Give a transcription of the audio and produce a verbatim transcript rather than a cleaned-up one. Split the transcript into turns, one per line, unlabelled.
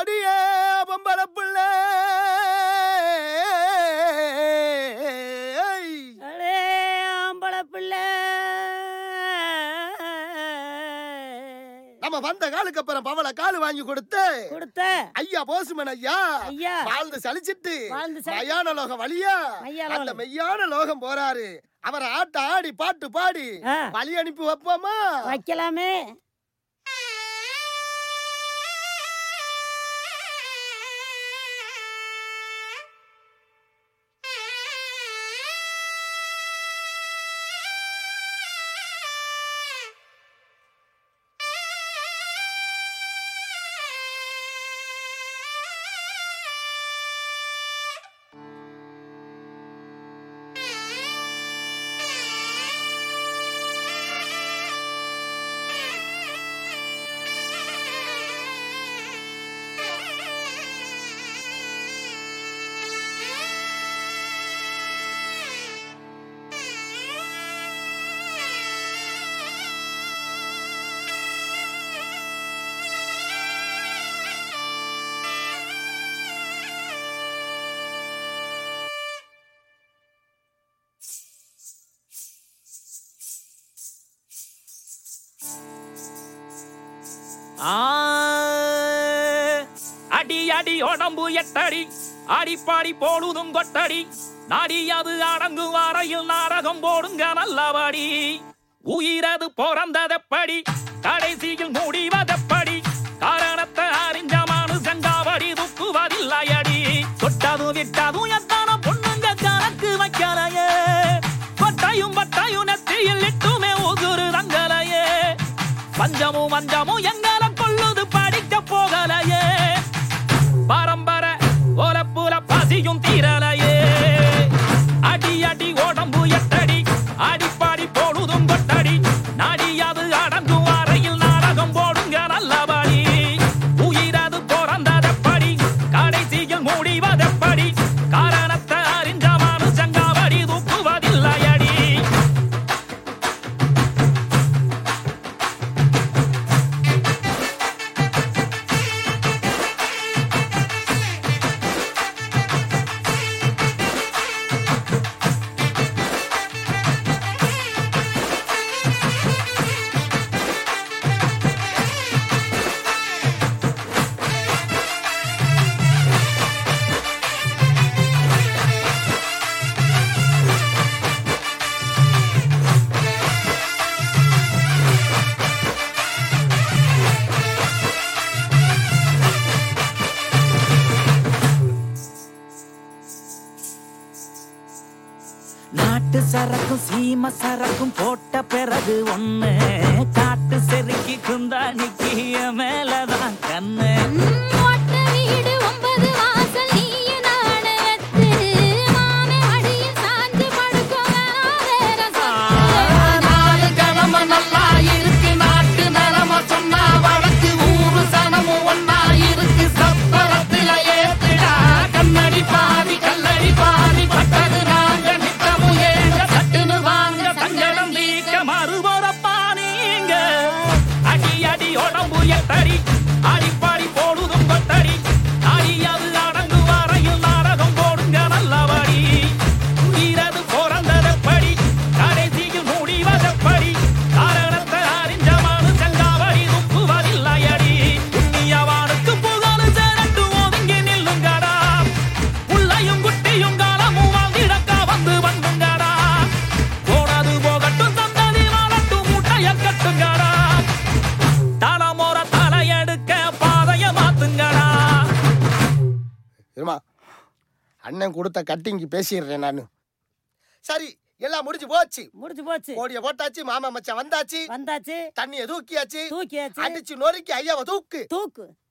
அடியே பொம்பள பிள்ளை
ஆம்பள பிள்ளை
நம்ம வந்த காலுக்கு அப்புறம் பவள காலு வாங்கி கொடுத்து
கொடுத்த
ஐயா போசுமன் ஐயா
ஐயா
வாழ்ந்து சலிச்சிட்டு
வாழ்ந்து
மையான லோகம் வழியா அந்த மெய்யான லோகம் போறாரு. அவரை ஆட்ட ஆடி பாட்டு பாடி வழி அனுப்பி வைப்போமா?
வைக்கலாமே.
அடி அடி உடம்பு எட்டடி அடிப்பாடி போடுதும் கொட்டடி நாடியாது அடங்கு வாரையில் நாடகம் போடுங்க நல்லபடி. உயிரது பிறந்ததப்படி கடைசியில் முடிவதப்படி காரணத்தை அறிஞ்ச மனுஷங்காவடி துப்புவதில்லையடி. தொட்டதும் விட்டதும் எத்தான பொண்ணுங்க கணக்கு வைக்கலையே கொட்டையும் பட்டையும் நெத்தியில் இட்டுமே உகுரு தங்கலையே. பஞ்சமும் மஞ்சமும் எங்களை கொள்ளுது படிக்க போகலையே. பரம்பரை ஓலப்புல பசியும் தீரலையே. அடி அடி உடம்பு எட்டடி அடிப்பாடி போடுதும் கொட்டடி நாடியாது அடங்கும் அறையில் நாடகம் போடுங்க நல்லபடி. உயிரது பிறந்ததப்படி கடைசியில் முடிவதப்படி காரணத்தை அறிஞ்ச மனுஷங்காவடி துப்புவதில்லையடி. நாட்டு சரக்கும் சீம சரக்கும் போட்ட பிறகு ஒண்ணு காட்டு செருக்கி குந்தாணிக்கு மேலதான் கண்ணு.
அண்ணன் கொடுத்த கட்டிங்கு பேசிடுறேன் நானு. சரி, எல்லாம் முடிஞ்சு போச்சு.
முடிஞ்சு போச்சு.
கோடிய போட்டாச்சு, மாமா மச்சான் வந்தாச்சு
வந்தாச்சு
தண்ணிய தூக்கியாச்சு
தூக்கியாச்சு
அடிச்சு நொறுக்கி ஐயாவை தூக்கு
தூக்கு